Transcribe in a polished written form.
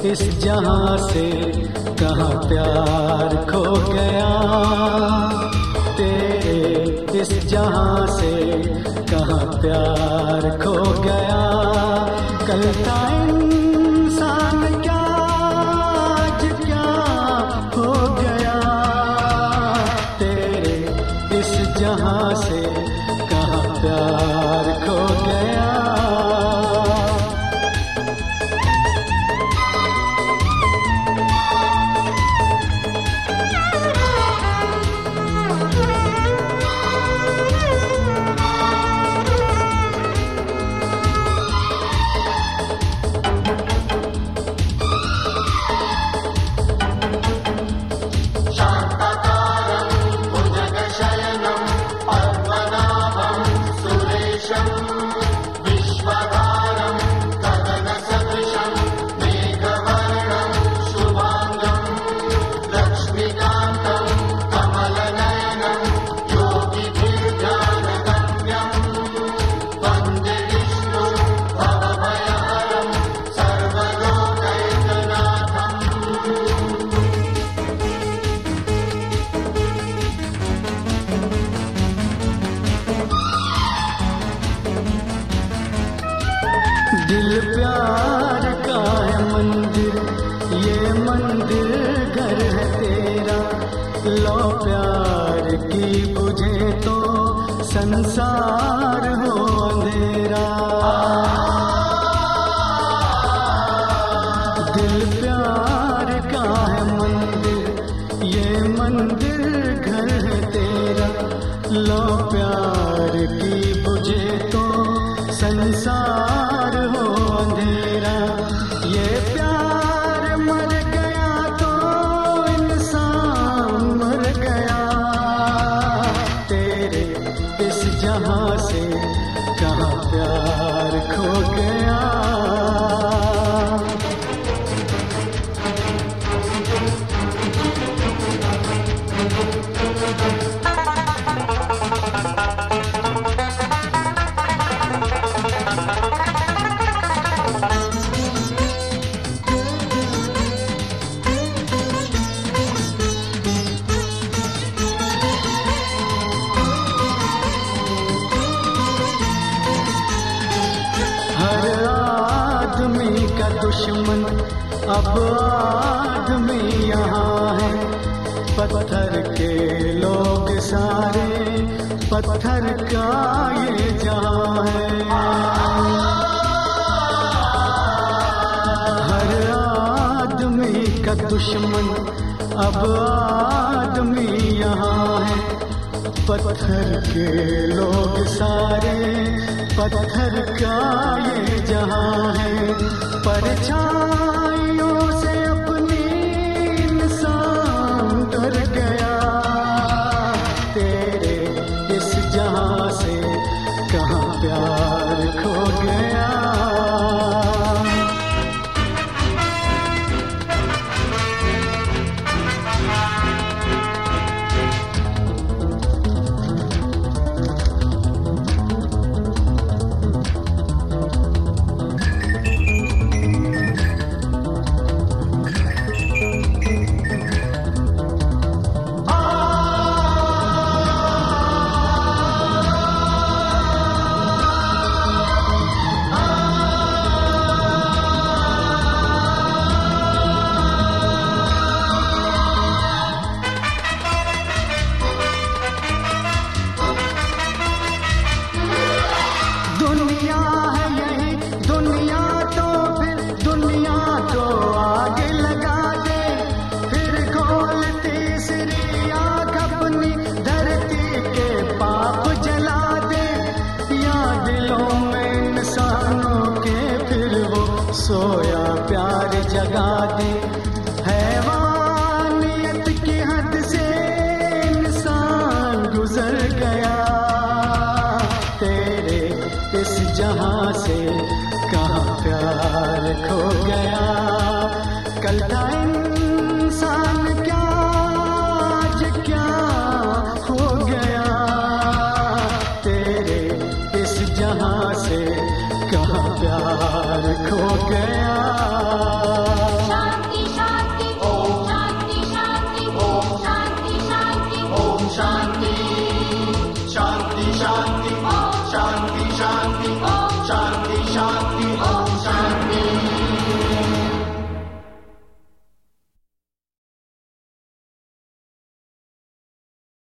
इस जहां से कहाँ प्यार खो गया, तेरे इस जहां से कहाँ प्यार खो गया। कल का इंसान क्या आज क्या हो गया, तेरे इस जहां से कहाँ प्यार खो गया। दिल प्यार का है मंदिर, ये मंदिर घर है तेरा। लो प्यार की बुझे तो संसार हो अंधेरा। दिल प्यार का है मंदिर, ये मंदिर घर है तेरा। लो प्यार की बुझे तो संसार हो अंधेरा। ये प्यार मर गया तो इंसान मर गया, तेरे इस जहां से कहाँ प्यार खो गया। का दुश्मन अब आदमी यहाँ है। पत्थर के लोग सारे पत्थर का ये जहां है। हर आदमी का दुश्मन अब आदमी यहाँ है। पत्थर के लोग सारे पत्थर का ये जहां है। परछाइयों से अपनी इंसान डर गया, तेरे इस जहां से कहाँ प्यार खो गया। दुनिया है यही दुनिया, तो फिर दुनिया को आगे लगा दे। फिर खोल तीसरी आँख अपनी धरती के पाप जला दे। या दिलों में इंसानों के फिर वो सोया प्यार जगा दे। हैवानियत की हद से इंसान गुजर गया, तेरे इस जहां से कहाँ प्यार खो गया। कल का इंसान क्या आज क्या हो गया, तेरे इस जहां से कहाँ प्यार खो गया। शांति